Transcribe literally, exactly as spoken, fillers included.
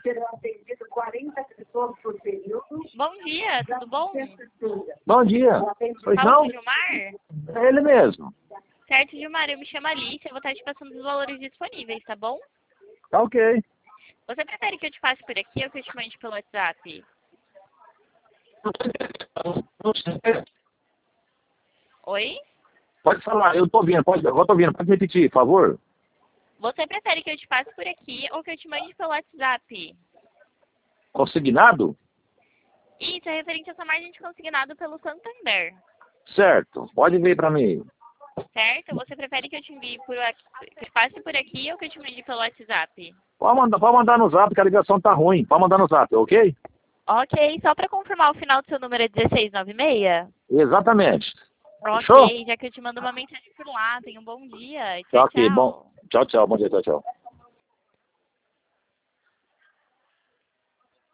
serão atendidas quarenta pessoas por período. Bom dia, tudo bom? Bom dia. Pois Fala não? com o Gilmar? É ele mesmo. Certo, Gilmar, eu me chamo Alice, eu vou estar te passando os valores disponíveis, tá bom? Tá ok. Você prefere que eu te passe por aqui ou que eu te mande pelo WhatsApp? Oi? Pode falar, eu tô ouvindo, pode, agora tô ouvindo, pode repetir, por favor. Você prefere que eu te passe por aqui ou que eu te mande pelo WhatsApp? Consignado? Isso, é referente a sua margem de consignado pelo Santander. Certo, pode vir pra mim. Certo? Você prefere que eu te envie por aqui, que eu te passe por aqui ou que eu te mande pelo WhatsApp? Pode mandar, pode mandar no zap, que a ligação tá ruim. Pode mandar no zap, ok? Ok, só para confirmar, o final do seu número é dezesseis noventa e seis? Exatamente. Ok, Fechou? já que eu te mando uma mensagem por lá. Tenha um bom dia. Tá Tchau, ok, tchau. bom. Tchau, tchau. Bom dia, tchau, tchau.